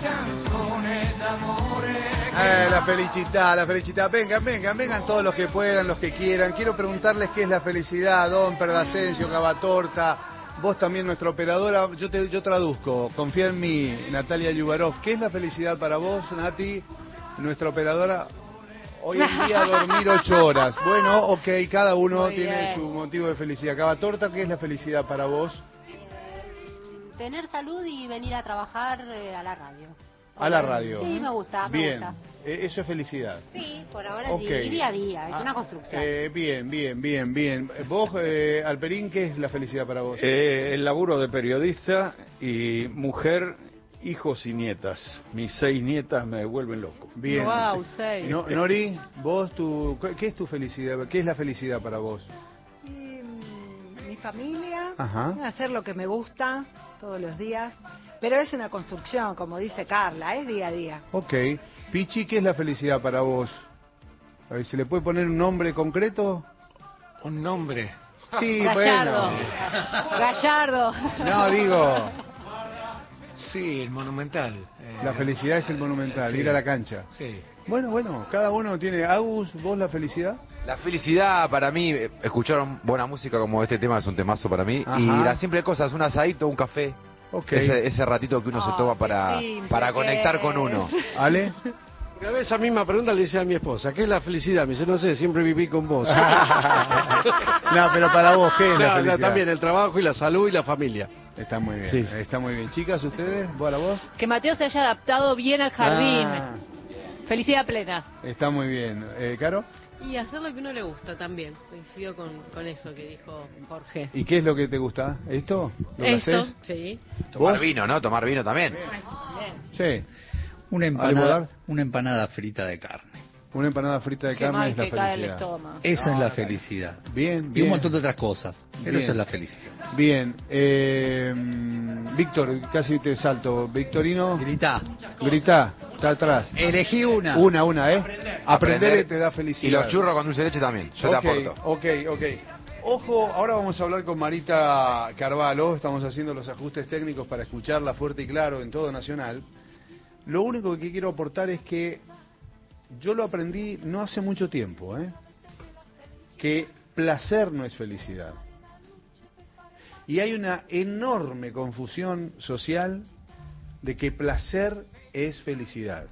La felicità, la felicità. Vengan todos los que puedan, los que quieran. Quiero preguntarles qué es la felicidad, Don Perdasencio, Cavatorta, vos también, nuestra operadora. Yo traduzco, confía en mí, Natalia Yubarov. ¿Qué es la felicidad para vos, Nati, nuestra operadora? Hoy en día dormir 8 horas. Bueno, ok, cada uno tiene su motivo de felicidad. Cavatorta, ¿qué es la felicidad para vos? Tener salud y venir a trabajar a la radio. A la radio. Sí, me gusta, bien. me gusta. Eso es felicidad. Sí, por ahora sí, Okay. día a día, es una construcción. Bien. Vos, Alperín, ¿qué es la felicidad para vos? El laburo de periodista y mujer, hijos y nietas. Mis 6 nietas me vuelven loco. Bien. Wow, 6. Nori, vos, ¿qué es tu felicidad? ¿Qué es la felicidad para vos? Mi familia, Ajá. hacer lo que me gusta todos los días, pero es una construcción, como dice Carla, es día a día. Ok. Pichi, ¿qué es la felicidad para vos? A ver, ¿se le puede poner un nombre concreto? Un nombre. Sí, Gallardo. bueno. Gallardo. No, digo, Sí, el Monumental. la felicidad es el Monumental, sí. ir a la cancha. Sí. Bueno, cada uno tiene. Agus, ¿vos la felicidad? La felicidad para mí, escuchar buena música como este tema es un temazo para mí. Ajá. Y las simples cosas, un asadito, un café. Ok. Ese ratito que uno se toma simple para que conectar es. con uno. ¿Ale? Una vez esa misma pregunta le hice a mi esposa, ¿qué es la felicidad? Me dice, no sé, siempre viví con vos. No, pero para vos, ¿qué es la felicidad? También el trabajo y la salud y la familia. Está muy bien, Sí. está muy bien. Chicas, ¿ustedes? ¿Vos a la voz? Que Mateo se haya adaptado bien al jardín. Ah, Felicidad plena. está muy bien. ¿Caro? Y hacer lo que uno le gusta también. Coincido con eso que dijo Jorge. ¿Y qué es lo que te gusta? ¿Esto? ¿Lo que Esto, haces? sí. Tomar ¿Vos? vino, ¿no? Tomar vino también. Sí. Una empanada frita de carne. Una empanada frita de Qué carne mal es la que cae el felicidad. estómago. Eso es la felicidad. Bien, Y bien. un montón de otras cosas. Pero Bien. eso es la felicidad. Bien. Víctor, casi te salto. Victorino. Grita. Está atrás. Elegí una. Una, ¿eh? Aprender te da felicidad. Y los churros con dulce de leche también. Yo te aporto. Ok. Ojo, ahora vamos a hablar con Marita Carvalho. Estamos haciendo los ajustes técnicos para escucharla fuerte y claro en todo Nacional. Lo único que quiero aportar es que yo lo aprendí no hace mucho tiempo, que placer no es felicidad. Y hay una enorme confusión social de que placer es felicidad.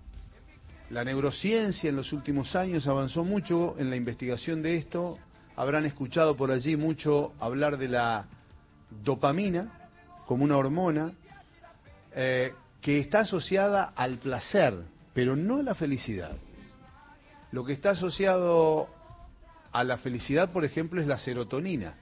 La neurociencia en los últimos años avanzó mucho en la investigación de esto. Habrán escuchado por allí mucho hablar de la dopamina como una hormona que está asociada al placer, pero no a la felicidad. Lo que está asociado a la felicidad, por ejemplo, es la serotonina.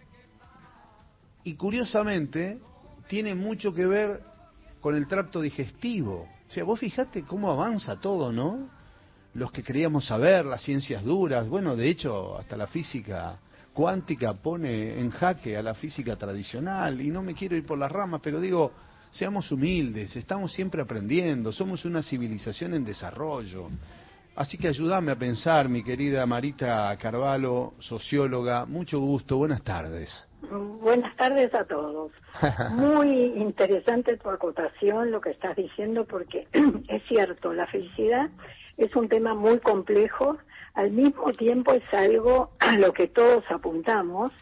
Y curiosamente, tiene mucho que ver con el tracto digestivo. O sea, vos fijate cómo avanza todo, ¿no? Los que creíamos saber, las ciencias duras, bueno, de hecho, hasta la física cuántica pone en jaque a la física tradicional, y no me quiero ir por las ramas, pero digo, seamos humildes, estamos siempre aprendiendo, somos una civilización en desarrollo. Así que ayúdame a pensar, mi querida Marita Carvalho, socióloga, mucho gusto, buenas tardes. Buenas tardes a todos. Muy interesante tu acotación, lo que estás diciendo, porque es cierto, la felicidad es un tema muy complejo, al mismo tiempo es algo a lo que todos apuntamos,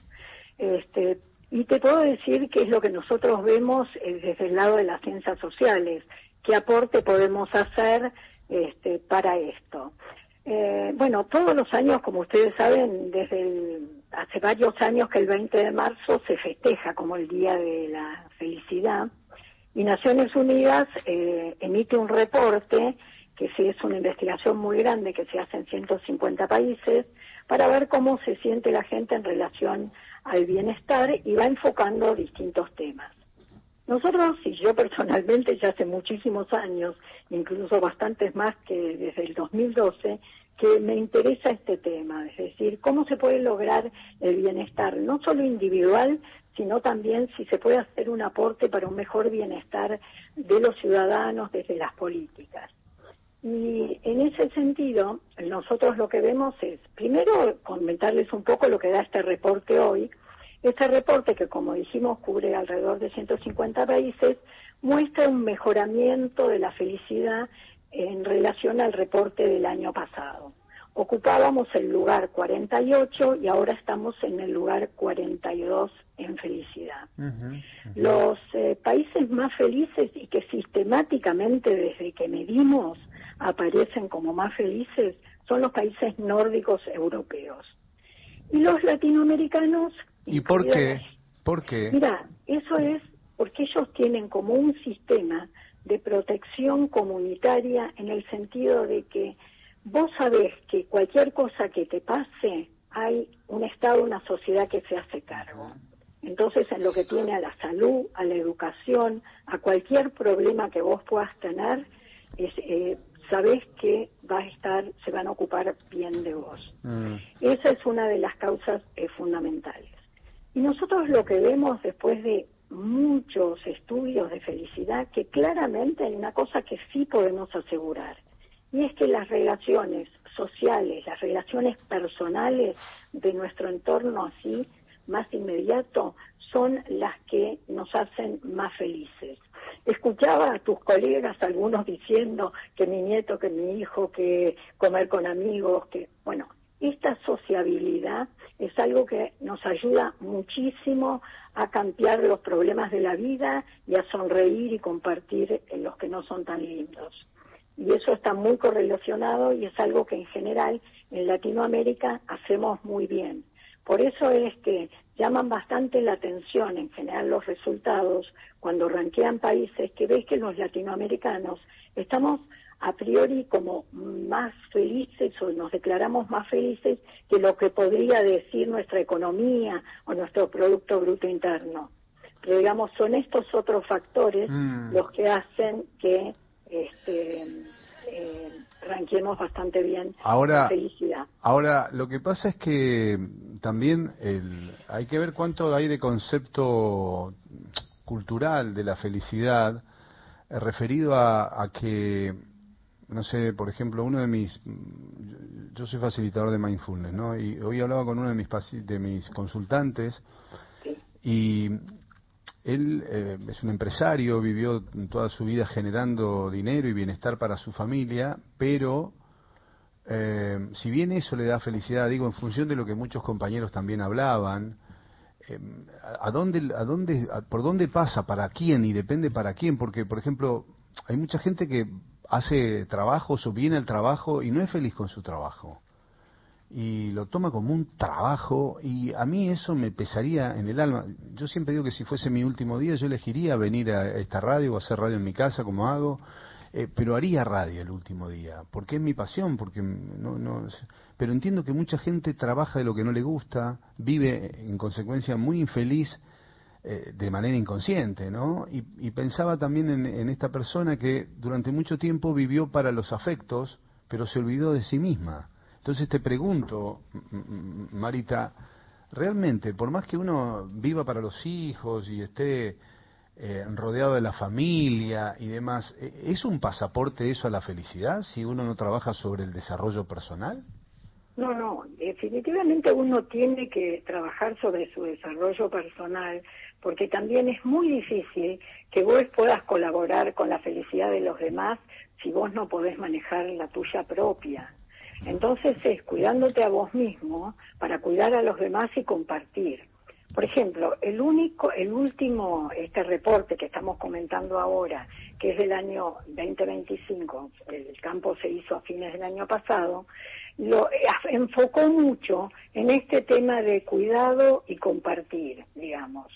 y te puedo decir que es lo que nosotros vemos desde el lado de las ciencias sociales, qué aporte podemos hacer para esto. Bueno, todos los años, como ustedes saben, hace varios años que el 20 de marzo se festeja como el Día de la Felicidad, y Naciones Unidas emite un reporte, que sí es una investigación muy grande que se hace en 150 países, para ver cómo se siente la gente en relación al bienestar, y va enfocando distintos temas. Nosotros, y yo personalmente ya hace muchísimos años, incluso bastantes más que desde el 2012, que me interesa este tema, es decir, cómo se puede lograr el bienestar, no solo individual, sino también si se puede hacer un aporte para un mejor bienestar de los ciudadanos desde las políticas. Y en ese sentido, nosotros lo que vemos es, primero, comentarles un poco lo que da este reporte hoy, Este reporte, que como dijimos cubre alrededor de 150 países, muestra un mejoramiento de la felicidad en relación al reporte del año pasado. Ocupábamos el lugar 48 y ahora estamos en el lugar 42 en felicidad. Los países más felices y que sistemáticamente desde que medimos aparecen como más felices son los países nórdicos europeos. Y los latinoamericanos... ¿Y por qué? ¿Por qué? Mira, eso es porque ellos tienen como un sistema de protección comunitaria en el sentido de que vos sabés que cualquier cosa que te pase, hay un Estado, una sociedad que se hace cargo. Entonces, en lo que tiene a la salud, a la educación, a cualquier problema que vos puedas tener, sabés que se van a ocupar bien de vos. Esa es una de las causas fundamentales. Y nosotros lo que vemos después de muchos estudios de felicidad, que claramente hay una cosa que sí podemos asegurar, y es que las relaciones sociales, las relaciones personales de nuestro entorno así, más inmediato, son las que nos hacen más felices. Escuchaba a tus colegas, algunos diciendo que mi nieto, que mi hijo, que comer con amigos, que, bueno, esta sociabilidad es algo que nos ayuda muchísimo a cambiar los problemas de la vida y a sonreír y compartir en los que no son tan lindos. Y eso está muy correlacionado y es algo que en general en Latinoamérica hacemos muy bien. Por eso es que llaman bastante la atención en general los resultados cuando ranquean países, que ves que los latinoamericanos estamos a priori como más felices o nos declaramos más felices que lo que podría decir nuestra economía o nuestro Producto Bruto Interno. Pero digamos, son estos otros factores los que hacen que ranquemos bastante bien la felicidad. Ahora, lo que pasa es que también hay que ver cuánto hay de concepto cultural de la felicidad referido a que, no sé, por ejemplo, yo soy facilitador de mindfulness, ¿no? Y hoy hablaba con uno de mis consultantes, y él es un empresario, vivió toda su vida generando dinero y bienestar para su familia, pero si bien eso le da felicidad, digo, en función de lo que muchos compañeros también hablaban, por dónde pasa, para quién, y depende para quién, porque, por ejemplo, hay mucha gente que hace trabajos o viene al trabajo y no es feliz con su trabajo. Y lo toma como un trabajo, y a mí eso me pesaría en el alma. Yo siempre digo que si fuese mi último día yo elegiría venir a esta radio o hacer radio en mi casa como hago, pero haría radio el último día, porque es mi pasión, porque pero entiendo que mucha gente trabaja de lo que no le gusta, vive en consecuencia muy infeliz de manera inconsciente, ¿no? Y pensaba también en esta persona que durante mucho tiempo vivió para los afectos, pero se olvidó de sí misma. Entonces te pregunto, Marita, realmente, por más que uno viva para los hijos y esté rodeado de la familia y demás, ¿es un pasaporte eso a la felicidad si uno no trabaja sobre el desarrollo personal? No, definitivamente uno tiene que trabajar sobre su desarrollo personal, porque también es muy difícil que vos puedas colaborar con la felicidad de los demás si vos no podés manejar la tuya propia. Entonces es cuidándote a vos mismo para cuidar a los demás y compartir. Por ejemplo, el último reporte que estamos comentando ahora, que es del año 2025, el campo se hizo a fines del año pasado, lo enfocó mucho en este tema de cuidado y compartir, digamos.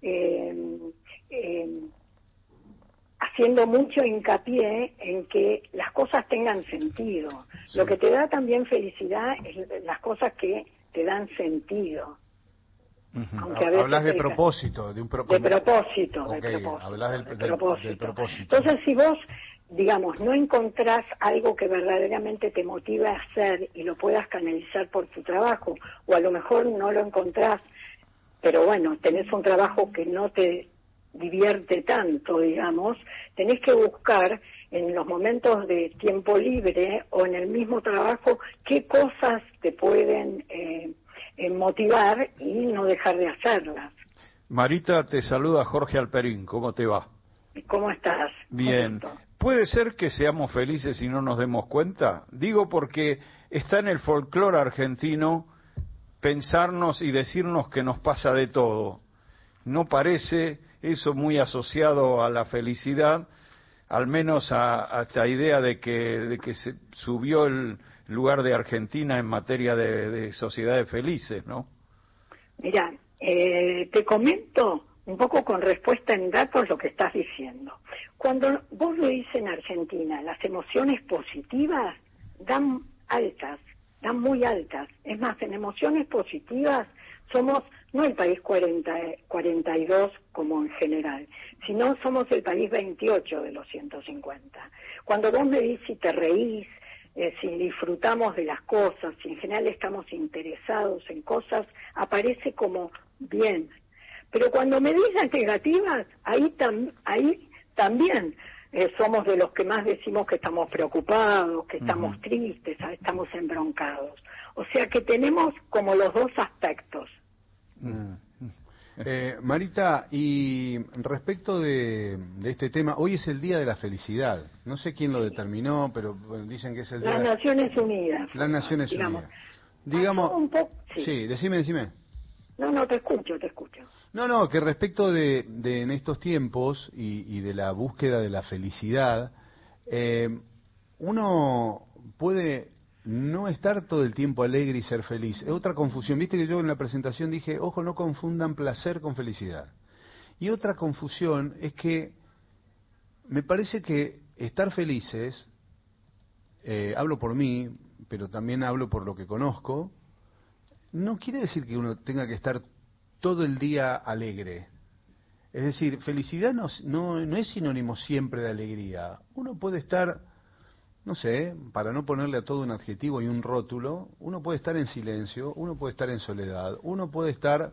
Haciendo mucho hincapié en que las cosas tengan sentido. Sí. Lo que te da también felicidad es las cosas que te dan sentido. Aunque a veces hablas de propósito, de un propósito. De propósito, okay, de propósito. Hablas del propósito. Entonces, si vos, digamos, no encontrás algo que verdaderamente te motive a hacer y lo puedas canalizar por tu trabajo, o a lo mejor no lo encontrás, pero bueno, tenés un trabajo que no te divierte tanto, digamos, tenés que buscar en los momentos de tiempo libre o en el mismo trabajo qué cosas te pueden motivar y no dejar de hacerlas. Marita, te saluda Jorge Alperín, ¿cómo te va? ¿Cómo estás? Bien. ¿Puede ser que seamos felices y no nos demos cuenta? Digo porque está en el folclore argentino pensarnos y decirnos que nos pasa de todo. ¿No parece eso muy asociado a la felicidad? Al menos a esta idea de que se subió el lugar de Argentina en materia de sociedades felices, ¿no? Mira, te comento un poco con respuesta en datos lo que estás diciendo. Cuando vos lo dices en Argentina, las emociones positivas dan altas, dan muy altas. Es más, en emociones positivas somos no el país 42 como en general, sino somos el país 28 de los 150. Cuando vos me dices si te reís, si disfrutamos de las cosas, si en general estamos interesados en cosas, aparece como bien. Pero cuando me dices las negativas, ahí también somos de los que más decimos que estamos preocupados, que estamos tristes, estamos embroncados. O sea que tenemos como los dos aspectos. Marita, y respecto de este tema, hoy es el Día de la Felicidad. No sé quién lo determinó, pero bueno, dicen que es el Día Las Naciones Unidas. Las Naciones Unidas. Digamos, sí, decime. No, te escucho. No, que respecto de en estos tiempos y de la búsqueda de la felicidad, uno puede no estar todo el tiempo alegre y ser feliz. Es otra confusión. Viste que yo en la presentación dije, ojo, no confundan placer con felicidad. Y otra confusión es que me parece que estar felices, hablo por mí, pero también hablo por lo que conozco, no quiere decir que uno tenga que estar todo el día alegre. Es decir, felicidad no es sinónimo siempre de alegría. Uno puede estar, no sé, para no ponerle a todo un adjetivo y un rótulo, uno puede estar en silencio, uno puede estar en soledad, uno puede estar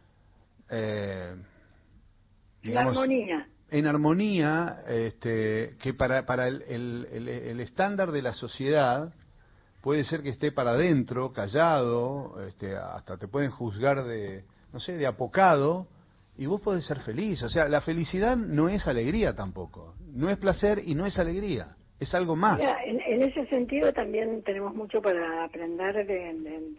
digamos, en armonía, que para el estándar de la sociedad puede ser que esté para adentro, callado, hasta te pueden juzgar de, no sé, de apocado, y vos podés ser feliz. O sea, la felicidad no es alegría tampoco, no es placer y no es alegría. Es algo más. Mira, en ese sentido también tenemos mucho para aprender de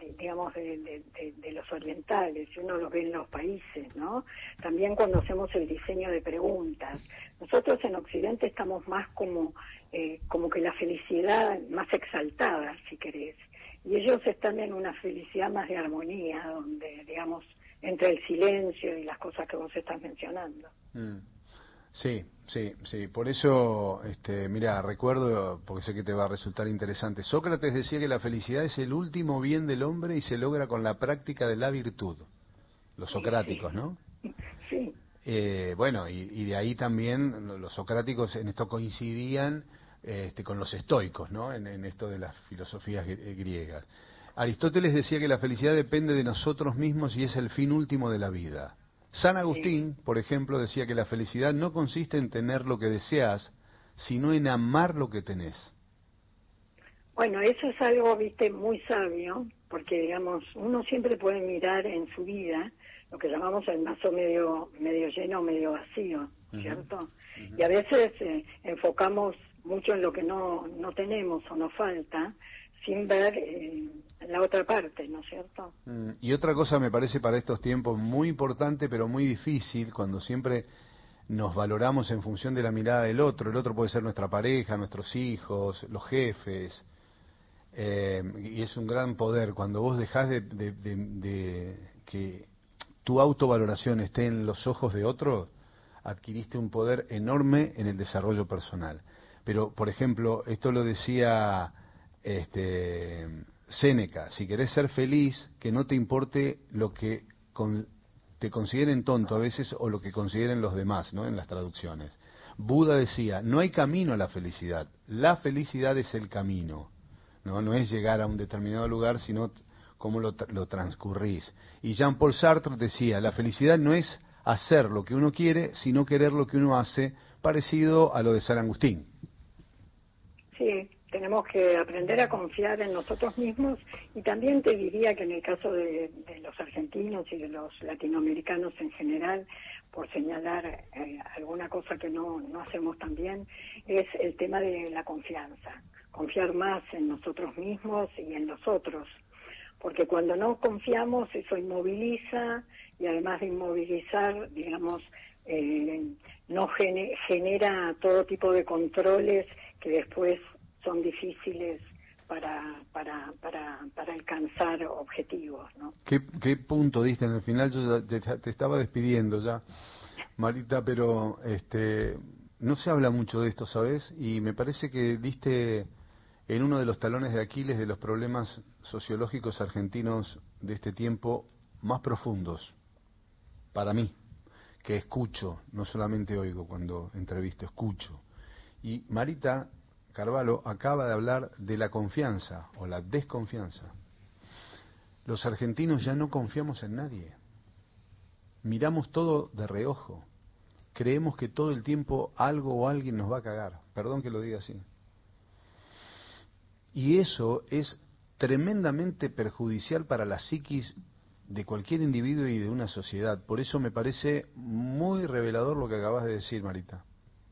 los orientales, y uno lo ve en los países, ¿no? También cuando hacemos el diseño de preguntas. Nosotros en Occidente estamos más como que la felicidad más exaltada, si querés. Y ellos están en una felicidad más de armonía, donde, digamos, entre el silencio y las cosas que vos estás mencionando. Sí. Por eso, mira, recuerdo, porque sé que te va a resultar interesante. Sócrates decía que la felicidad es el último bien del hombre y se logra con la práctica de la virtud. Los socráticos, ¿no? Sí. Bueno, y de ahí también los socráticos en esto coincidían con los estoicos, ¿no? En esto de las filosofías griegas. Aristóteles decía que la felicidad depende de nosotros mismos y es el fin último de la vida. San Agustín, por ejemplo, decía que la felicidad no consiste en tener lo que deseas, sino en amar lo que tenés. Bueno, eso es algo, viste, muy sabio, porque, digamos, uno siempre puede mirar en su vida lo que llamamos el vaso medio lleno, medio vacío, ¿cierto? Y a veces enfocamos mucho en lo que no tenemos o nos falta, sin ver la otra parte, ¿no es cierto? Y otra cosa me parece para estos tiempos muy importante, pero muy difícil, cuando siempre nos valoramos en función de la mirada del otro. El otro puede ser nuestra pareja, nuestros hijos, los jefes, y es un gran poder. Cuando vos dejás de que tu autovaloración esté en los ojos de otro, adquiriste un poder enorme en el desarrollo personal. Pero, por ejemplo, esto lo decía Séneca: si querés ser feliz, que no te importe lo que te consideren tonto a veces o lo que consideren los demás, ¿no? En las traducciones. Buda decía: no hay camino a la felicidad es el camino, no es llegar a un determinado lugar, sino cómo lo transcurrís. Y Jean-Paul Sartre decía: la felicidad no es hacer lo que uno quiere, sino querer lo que uno hace, parecido a lo de San Agustín. Sí, tenemos que aprender a confiar en nosotros mismos, y también te diría que en el caso de los argentinos y de los latinoamericanos en general, por señalar alguna cosa que no hacemos tan bien, es el tema de la confianza. Confiar más en nosotros mismos y en los otros. Porque cuando no confiamos, eso inmoviliza, y además de inmovilizar, digamos, no genera todo tipo de controles que después son difíciles para alcanzar objetivos, ¿no? ¿Qué punto diste en el final? Yo ya te estaba despidiendo ya, Marita, pero no se habla mucho de esto, ¿sabes? Y me parece que diste en uno de los talones de Aquiles de los problemas sociológicos argentinos de este tiempo más profundos, para mí, que escucho, no solamente oigo cuando entrevisto, escucho. Y Marita Carvalho acaba de hablar de la confianza o la desconfianza. Los argentinos ya no confiamos en nadie. Miramos todo de reojo. Creemos que todo el tiempo algo o alguien nos va a cagar. Perdón que lo diga así. Y eso es tremendamente perjudicial para la psiquis de cualquier individuo y de una sociedad. Por eso me parece muy revelador lo que acabas de decir, Marita.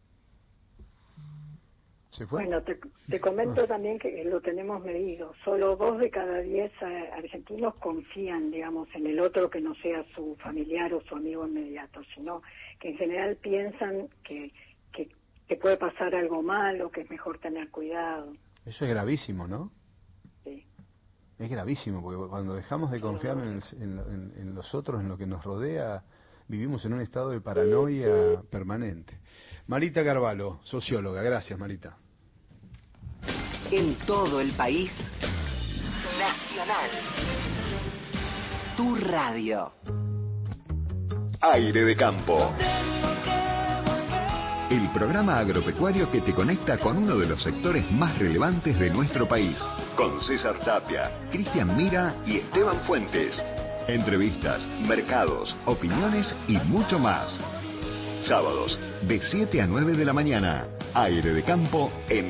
¿Se fue? Bueno, te comento también que lo tenemos medido. Solo 2 de cada 10 argentinos confían, digamos, en el otro que no sea su familiar o su amigo inmediato, sino que en general piensan que puede pasar algo malo, que es mejor tener cuidado. Eso es gravísimo, ¿no? Sí. Es gravísimo, porque cuando dejamos de confiar en los otros, en lo que nos rodea, vivimos en un estado de paranoia permanente. Marita Carvalho, socióloga. Gracias, Marita. En todo el país, Nacional. Tu radio. Aire de Campo. El programa agropecuario que te conecta con uno de los sectores más relevantes de nuestro país. Con César Tapia, Cristian Mira y Esteban Fuentes. Entrevistas, mercados, opiniones y mucho más. Sábados, de 7 a 9 de la mañana. Aire de Campo en